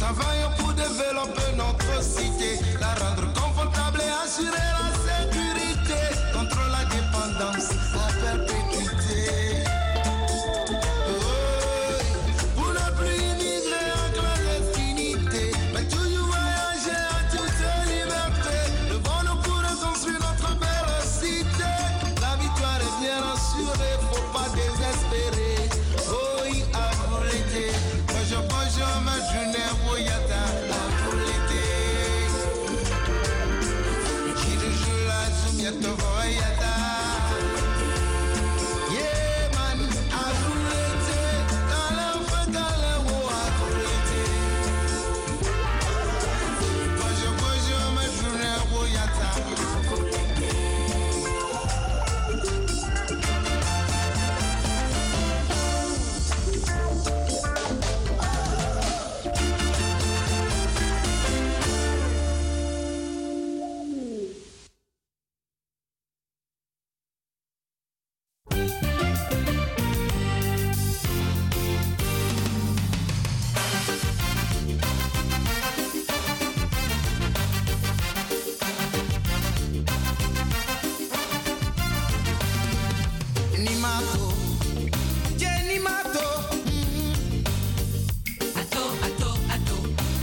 travaillons pour développer notre cité, la rendre confortable et assurer la sécurité contre la dépendance à perpétuité. Pour ne plus immigrer en clandestinité, mais toujours voyager à toute liberté. Devons-nous pour reconstruire notre belle cité. La victoire est bien assurée, faut pas désespérer. Oh oui, à pour l'été. Bonjour, ma journée, voyata, à pour l'été. Qui le joue la soumiette, voyata. Yeah, man, à pour l'été. Dans l'enfant, dans le haut, à pour l'été. Bonjour, ma journée, voyata. Nimato, Jenny Mato. Ato.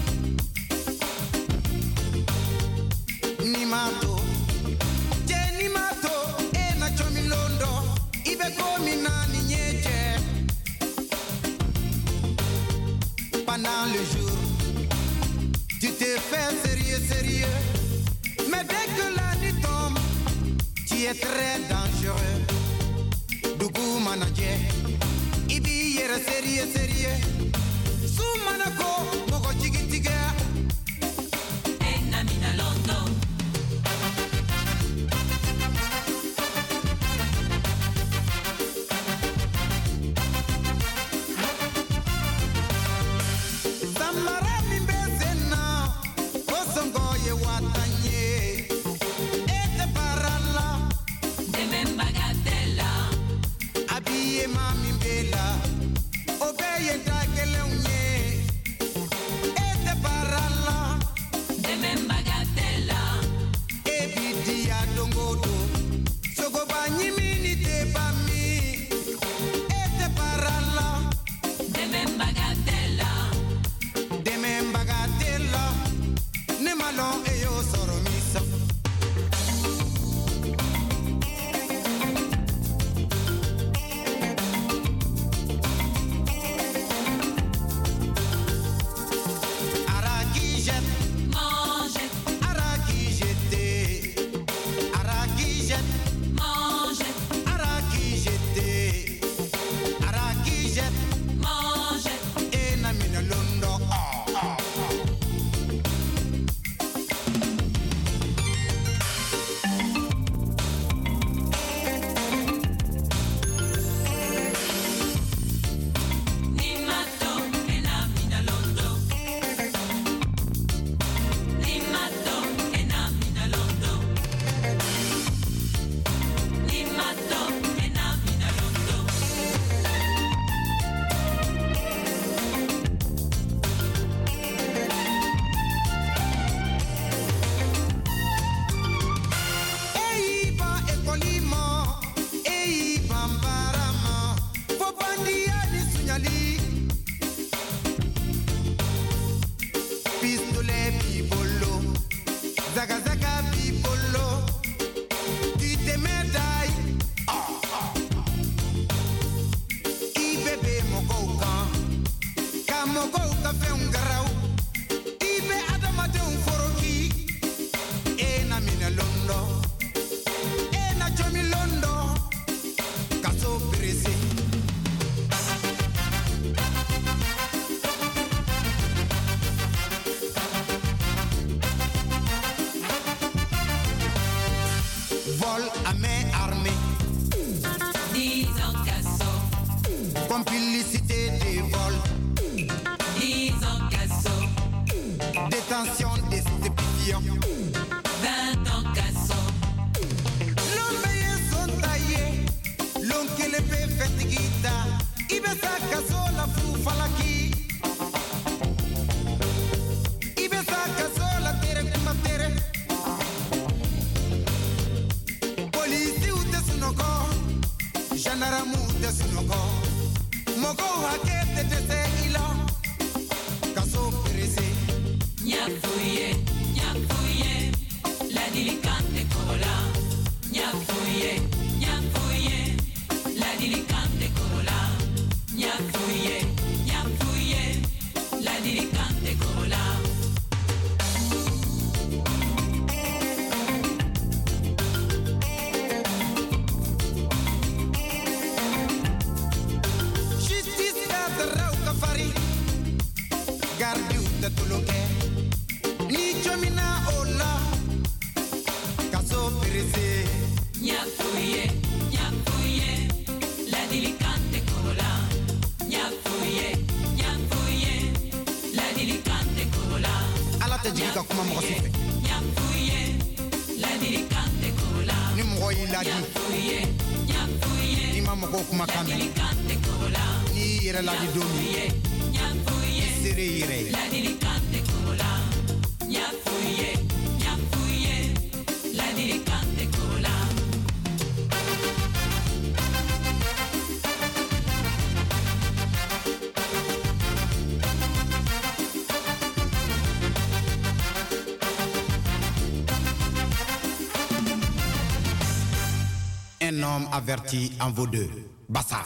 Nimato, Jenny Mato. E na chomilondo, ibe komi na niñeche. Pendant le jour, tu te fais sérieux. Mais dès que la nuit tombe, tu es très dangereux. Dugu manaje, ibi yere sérieux. Su manako, mogo chigitiga. Enna mina londo. Zamara mimbezena, osongo ye watanye. Ete parala, demembagatela. Abie mami bela, obeye takele unye. Ete parala, demembagatela. Ebidi ya dongodo, sogo banyi mini te bami. Ete parala, demembagatela. Demembagatela, ne malon e yo soromisa. Complicité des vols, 10 ans casso, détention des stupéfiants, 20 ans casso. L'homme sont taillés, l'homme qui le fait faire guitare, il veut sa casso la fou falaki. Un homme averti en vaut deux. Bassa.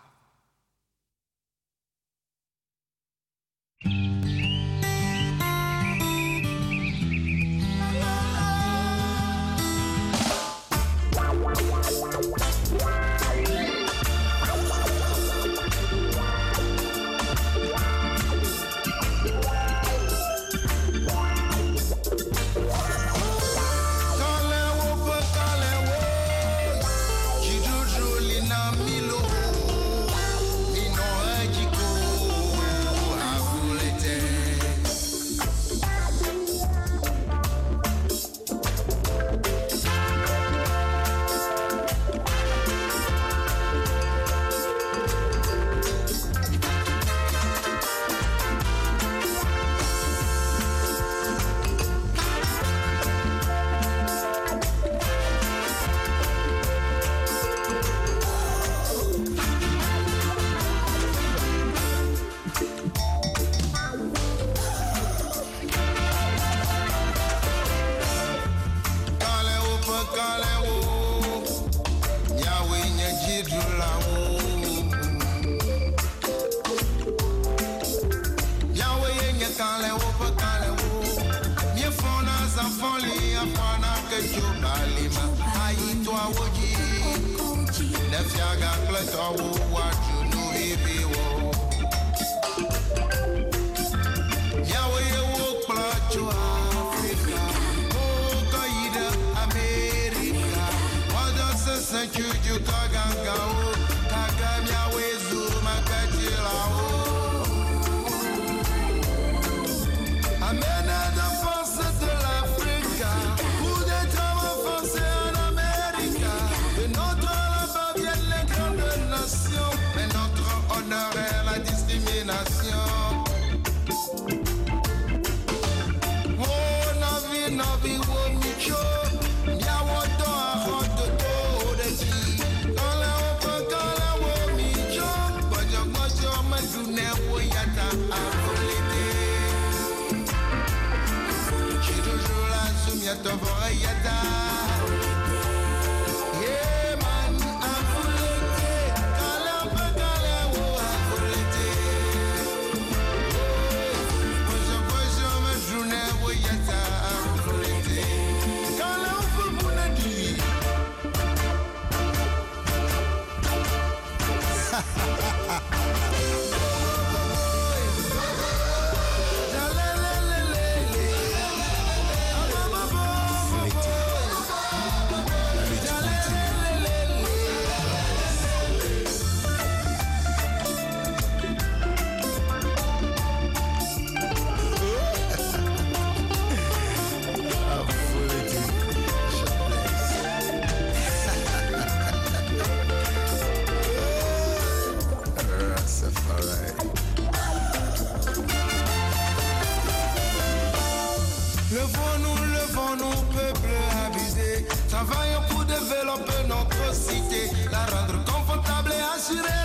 Levons-nous, peuple abusé. Travaillons pour développer notre cité, la rendre confortable et assurée.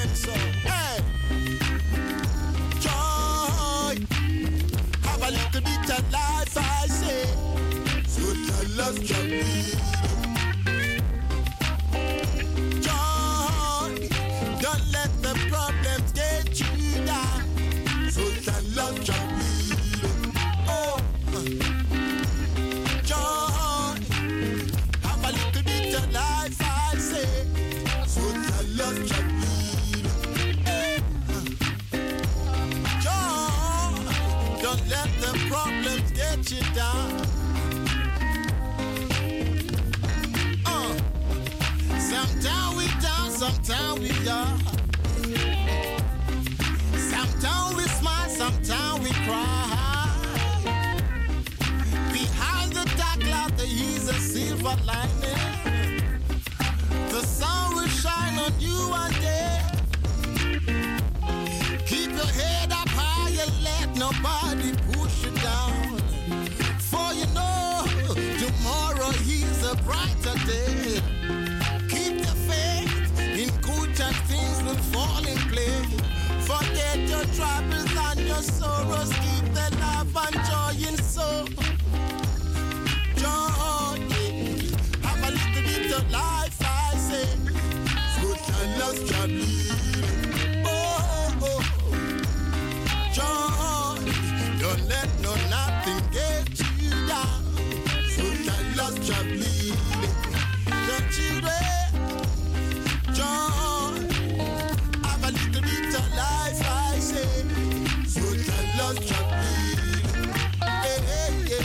So, hey, joy, have a little bit of life, I say. So tell us, joy, don't let the problems get you down. So tell us, oh, joy, have a little bit of life, I say. So tell us, joy, don't let the problems get you down. Sometimes we down, sometimes we up. Sometimes we smile, sometimes we cry. Behind the dark cloud there is a silver lining. The sun will shine on you one day. Keep your head up high and let nobody push you down. For you know, tomorrow is a brighter day. Keep the faith in good and things will fall in place. Forget your troubles and your sorrows. Keep the love and joy in soul. Joy, have a little bit of life, I say. So tell us, oh, joy, don't let no nothing get you down. So tell us, your children, joy, have a little bit of life, I say. So tell us, yeah.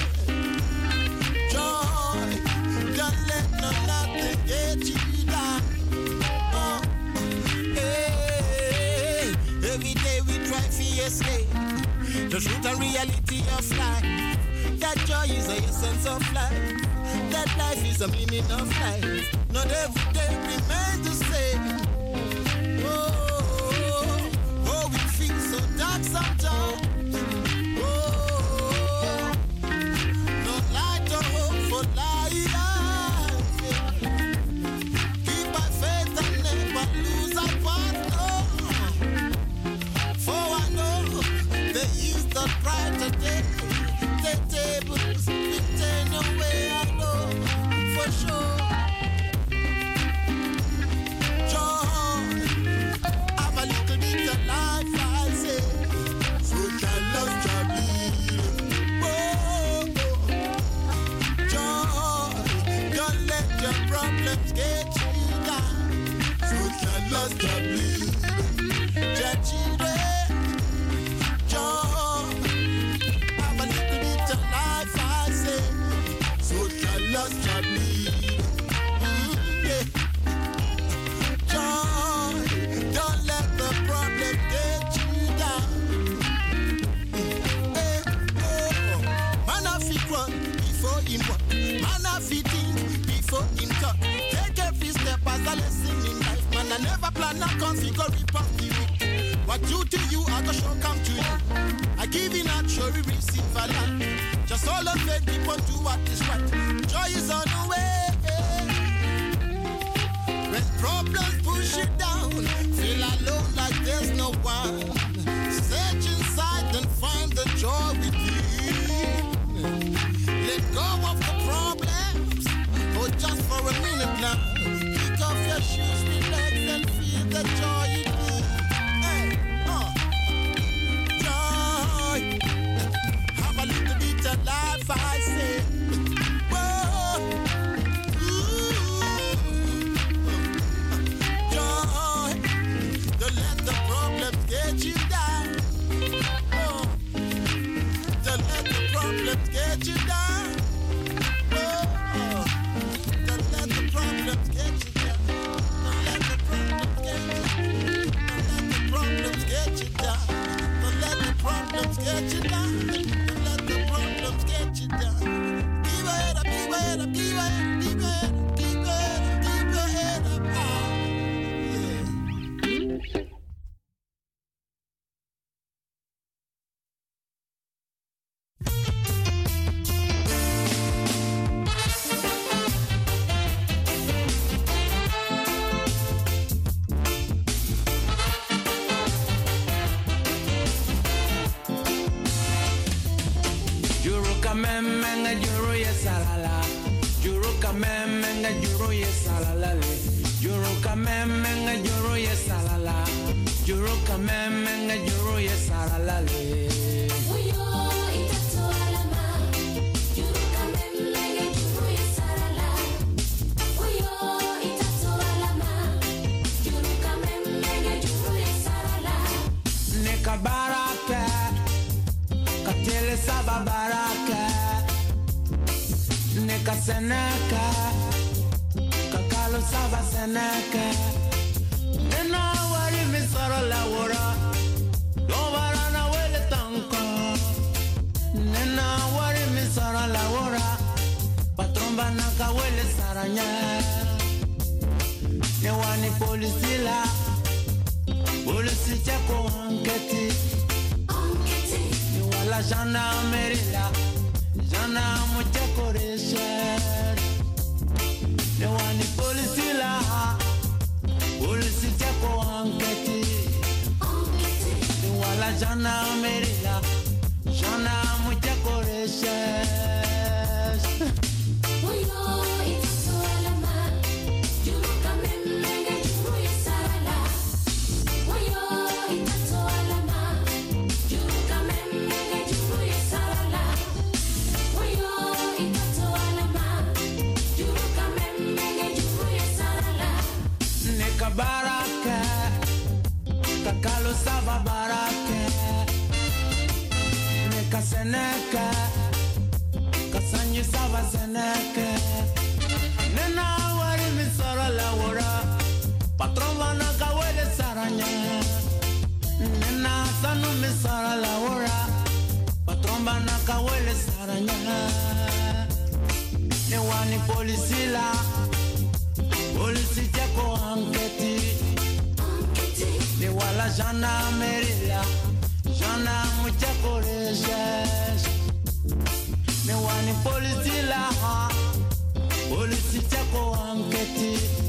Joy, don't let no nothing get you down. Every day we try to escape the truth and reality of life. That joy is the essence of life. That life is the meaning of life. Not every day remains the same. Oh, we feel so dark sometimes. Oh, no light or hope for life. Keep our faith and never lose our path. No. For I know there is the brighter day. The tables will turn away, I know for sure. Joy, have a little bit of life, I say. So tell us, joy, don't let your problems get you down. So tell us, children, joy, have a little bit of life, I say. So tell us, yeah. Joy, don't let the problem get you down. Man have it run before him walk. Man have it think before him talk. Take every step as a lesson in life. Man, I never plan a configure rip off the week. What you to you, I go show come to you. I give in a sure receive a lot. Just all of it, people do what is right. Joy is on the way. When problems push you down, feel alone like there's no one. Search inside and find the joy within. Let go of the problems, oh, just for a minute now. Kick off your shoes, relax and feel the joy in me. Hey, joy, have a little bit of life, I say. Whoa, joy, don't let the problems get you down. Oh, don't let the problems get you down. Oh, don't let the problems get you down. Don't let the problems get you down. kamemenga juru ye salalale. Juru kamemenga juru ye salala. Juru kamemenga juru ye salalale. Uyo itato alama. Juru kamemenga juru ye salala. Uyo itato alama. Juru kamemenga juru ye salala. Nika baraka. Katele saba baraka. Nika seneka. Kakalo saba seneka. Nena wari misara la wora. Dovara na wele tanka. Nena wari misara la wora. Patromba na kawele saranya. Newani polisi la. Polisi chako anketi. Niwala jana merila. Jana muchako resher. Newani polisi la. Polisi chako anketi. Niwala jana merila. Jana muchako resher. Uyo itato alama. Juru kamemenga juru ye salala. Uyo itato alama. Juru kamemenga juru ye salala. Uyo itato alama. Juru kamemenga juru ye salala. Nika baraka. Kakalo saba baraka. Nika seneka. Kasanyi saba seneka. Nena wari misara la wora. Patron vana kawele saranya. Nena sanu misara la wora. Patron vana kawele saranya. Newani polisi la. Polisi chako anketi. Newala jana merila. Jana muchako reshesh. Newani polisi la. Polisi chako anketi.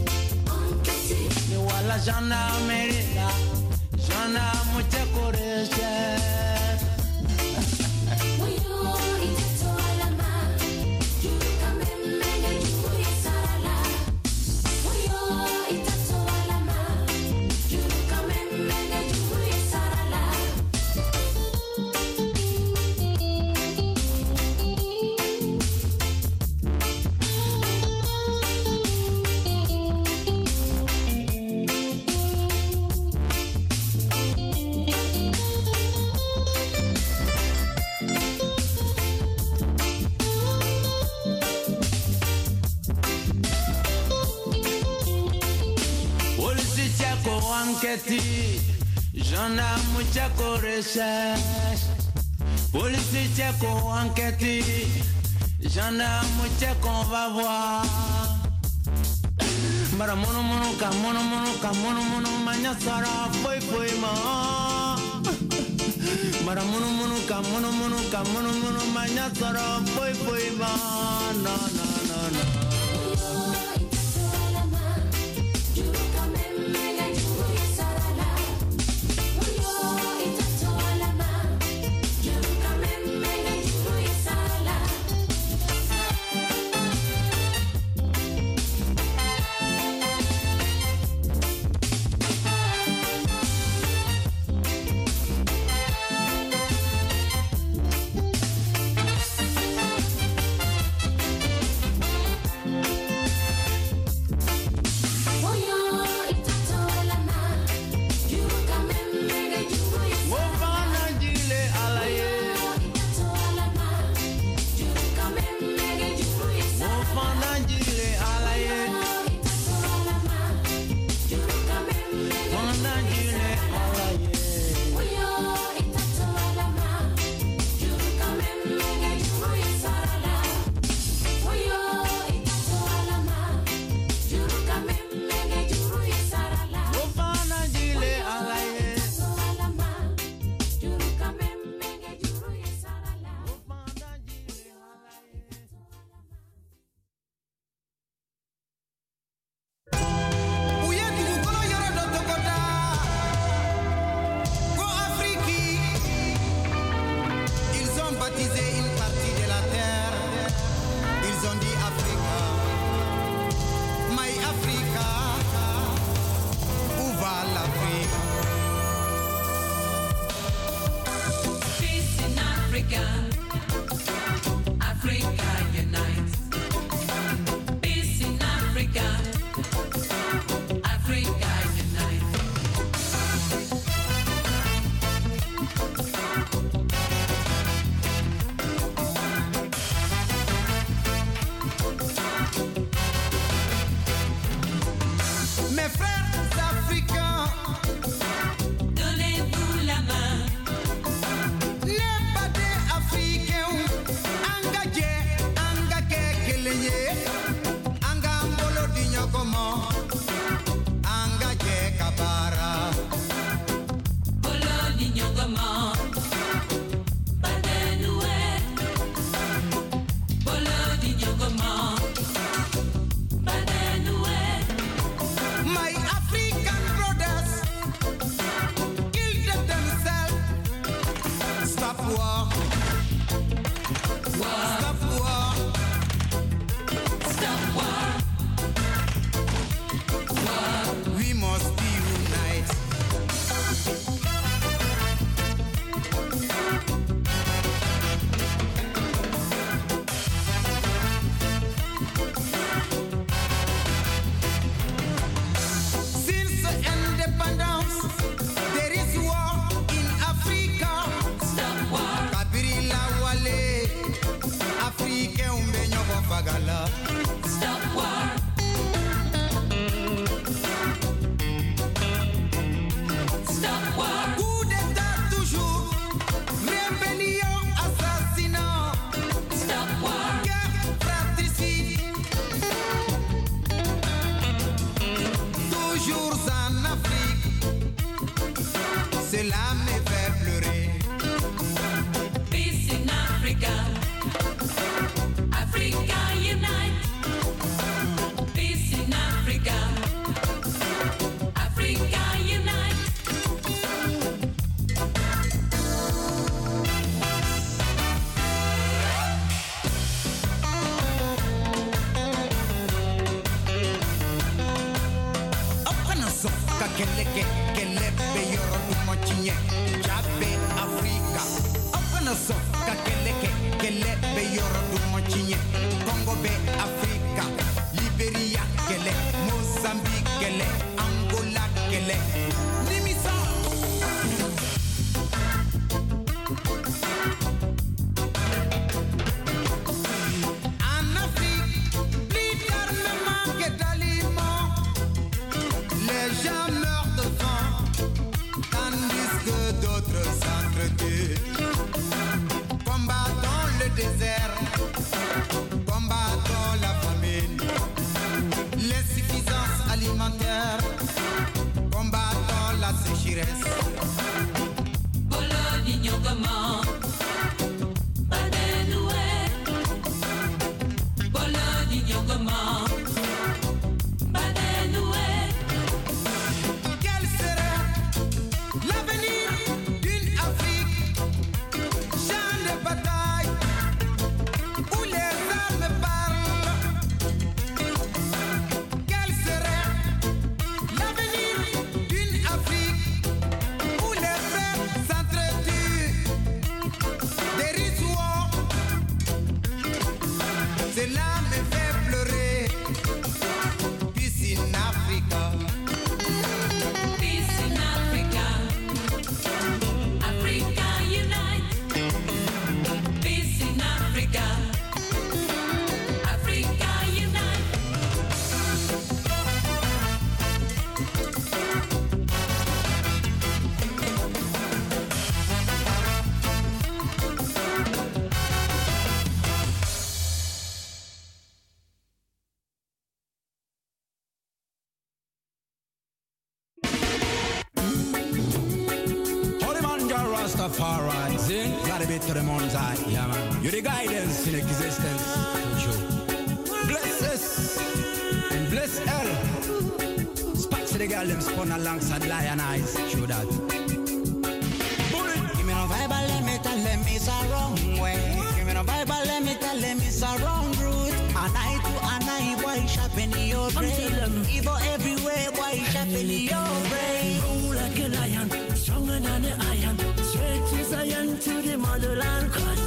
Newala jana merila. Jana muchako reshesh. Uyo itato alama. Juru kamemenga juru ye salala. Uyo itato alama. Juru kamemenga juru ye salala. Polisi chako anketi. Jana muchako reshesh. Polisi chako anketi. Jana muchako va voir. Mara mono mono ka mono mono ka mono mono manya sara foi foi ma. Mara mono mono ka mono mono ka mono mono manya sara foi foi ma. Na na na na. Uyo itato alama. Juru kamemenga juru ye salala. Uyo itato alama. Juru kamemenga juru ye salala. Africa, Africa unite. Peace in Africa, Africa unite. Mes frères africains, Donnez-vous la main. les badés africains, engagé, keleye, angambolo dignokomo, engagé kabara. Bolo di Nyongoma, Badenoué. Bolo di Nyongoma, Badenoué. My African brothers killed themselves. Stop war. Stop war. Stop war. We must be united. Since independence, there is war in Africa. Stop war. Kabirila wale, Afrique umbenyo bofagala. Stop war. Stop war. Coup d'état toujours, rébellion, assassinat, Stop war. guerre fratricide. Toujours en Afrique, cela me fait pleurer. Peace in Africa, Africa unite. Peace in Africa, Africa unite. Apana soka keleke kelebe yoro dumochine jabe Afrika. Apana soka keleke kelebe yoro dumochine Congo be Afrika. Liberia kele, Mozambique kele, Angola kele. Nimisa. En Afrique, plus d'armement que d'aliments. Les gens meurent de faim, tandis que d'autres s'entretuent. Combattons le désert, combattons la famine, l'insuffisance alimentaire, combattons la sécheresse. Bolo di Nyongoma, Badenoué. Bolo di Nyongoma, Badenoué. Quel serait l'avenir d'une Afrique, champ de bataille, où les armes parlent? Quel serait l'avenir d'une Afrique, où les frères s'entretuent? There is war. Cela me fait pleurer. Peace in Africa. Peace in Africa, Africa unite. Peace in Africa, Africa unite. Holy man, Jah Rastafari. Zin, gotta be to the Mount Zion. Yeah, man. You're the guidance in existence. True. Bless us and bless L. Spats to the girl, them spun alongside Lion Eyes. True that. Give me no vibe, let me tell them it's a wrong way. Give me no vibe, let me tell them it's a wrong route. And I to an eye, boy, sharpen your brain. Evil everywhere, boy, sharpen your brain. Roll like a lion, stronger than the iron. Straight to Zion to the motherland. Cause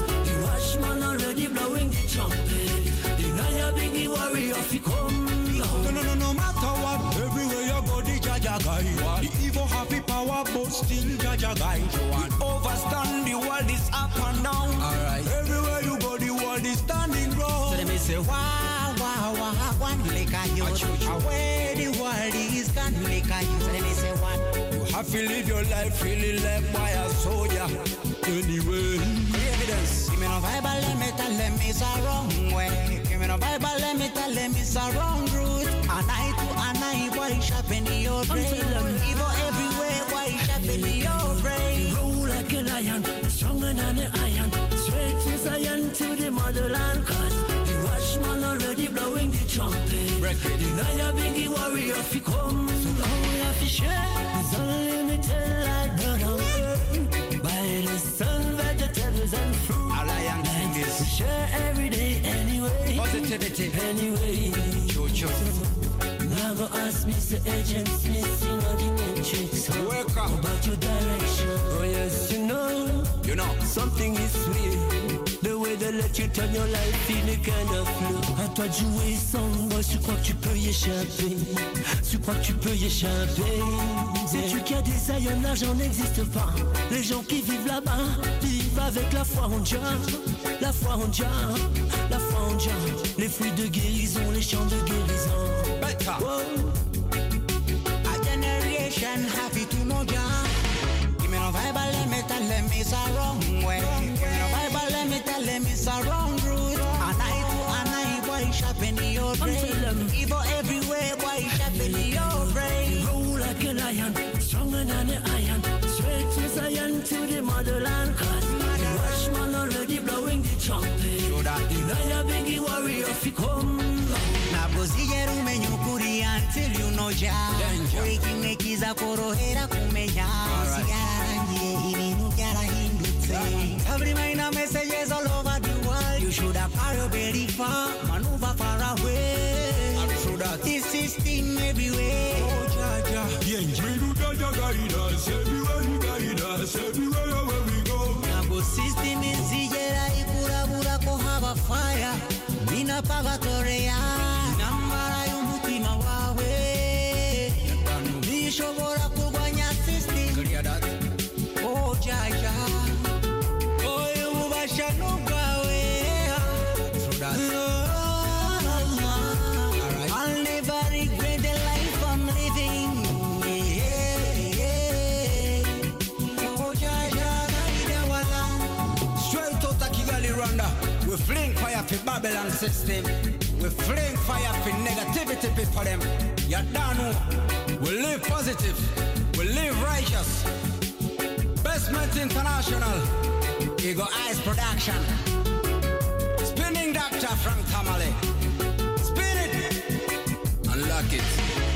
Jaja guide. The evil happy power, but still Jaja guide. We overstand the world is up and down. Alright. Everywhere you go, the world is standing ground. So let me say, wah, wah, wah, one lick at you. Where the world is gone, lick at you. So let me say, what? You have to live your life feeling like by a soldier. Anyway, evidence. Give me no Bible, let me tell them it's a wrong way. Give me no Bible, let me tell them it's a wrong route. And I to an eye, why sharpen your brain? Evil everywhere, why sharpen your brain? Roll like a lion, stronger than an iron. Straight to Zion to the motherland. Cause the watchman already blowing the trumpet. Deny a biggie warrior if he come. So now we have to share. It's unlimited like blood on earth. By the sun, vegetables and fruit. We share every day anyway. Positivity. Anyway. Now go ask Mr. Agent Smith, you know the matrix. Wake up. About your direction. Oh yes, you know. You know. Something is weird. The way they let you turn your life in a kind of flow. À toi de jouer sans moi, tu crois que tu peux y échapper. Tu crois que tu peux y échapper. Sais-tu qu'il y a des aïeux, l'argent n'existe pas. Les gens qui vivent là-bas vivent avec la foi en Dieu. La foi en Dieu, la foi en Dieu. Les fruits de guérison, les chants de guérison. A generation happy to know Jah. Give me no Bible, let me tell them it's a wrong way. Give me no Bible, let me tell them it's a wrong route. And I to an eye, why sharpen your brain? Evil everywhere, why sharpen your brain? Roll like a lion, stronger than an iron. Straight to Zion to the motherland. Cause the watchman already blowing the trumpet. Deny a biggie warrior if he come. Nabuziye rumenyukuri until you know Jah. Breaking nekiza korohera kumenya. Siyarangiye ibintu byarahindutse. Every minor messages all over the world. You should have carried very far, maneuver far away. This system everywhere. Oh Jaja, yeah, you Jaja guide us everywhere. You guide us everywhere where we go. Nabu system is zigera ikurabura ko haba fire. Mina pagatorea. Nambara y'umutima wawe. Nishobora kurwanya system. Oh Jaja. Oh ubasha n'ubwawe. I'll never regret the life I'm living. Oh Jaja, Straight out of Kigali, Rwanda. We fling fire for Babylon system. We fling fire for negativity people them. You don't know. We live positive. We live righteous. Basement International. Ego Eyes Production. Spinning Doctor from Tamale. Spin it. Unlock it.